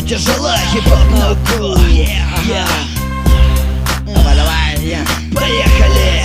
тяжела, хип-хоп на укол. Давай, поехали.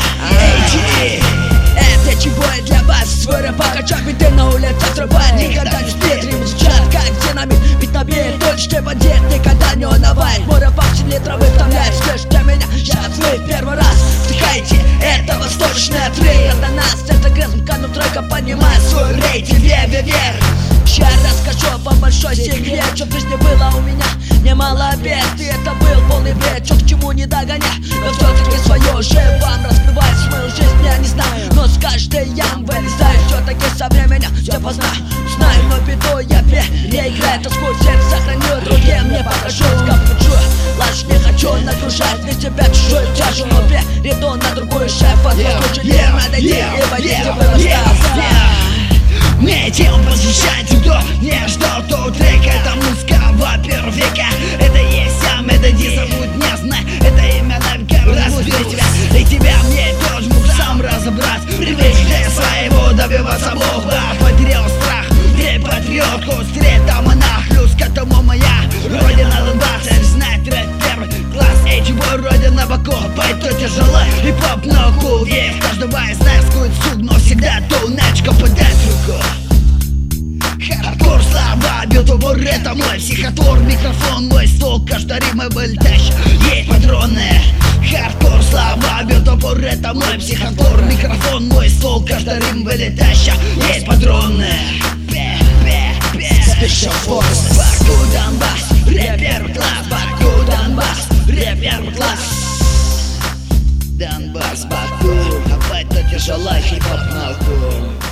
Это чебой для вас, свой рэп покачок, ведь ты на улицах труба никогда не спит. Рим звучат как динамит, ведь набеет точно бандит, никогда не унывает. Мой рэп селитровый вставляет, слышите меня, сейчас вы первый раз вдыхаете. Это восточный отрыв, для нас это грязмка, но тройка понимает свой рейтинг. Вер, сейчас расскажу вам большой секрет, что в жизни было у меня немало бед, и это был полный бред, что к чему не догонять, но все-таки свое же вам раскрывать свою жизнь я не знаю, но с каждой ям вылезаю, все-таки со временем все познаю, знаю, но беду я переиграю, тоску в сердце сохраню, другим не покажу, скопчу, ложь не хочу нагружать на себя чужой тяжу, но перейду на другую шефа, слушайте, надо идти и водить вырастать. Мне тем посвящать, кто не ждал тот трек. Это музыка века. Это есть сам, это не зовут, не знай. Это имя наверняка разберет тебя. И тебя мне тоже мог сам разобрать. Привлечь для своего, добиваться Бога. Потерял страх, ты патриотку. Стрель там она, плюс к этому моя родина Донбасс. Знает рэп первый класс, эти бой родина Баку. Поэтому тяжело и поп на укол. Каждого из нас скует суд, но всегда тулначка подать руку. Хардкор, слова, бьютубор, это мой психотвор. Микрофон, мой стол, каждая рима вылетающая. Есть патроны. Хардкор, слова, бьютубор, это мой психотвор. Микрофон, мой стол, каждая рима вылетающая. Есть патроны. Special Forces. Баку, Донбасс, рэп первый класс. Баку, Донбасс, рэп первый класс. Донбасс, Баку, а это тяжела, хип-хоп на укол.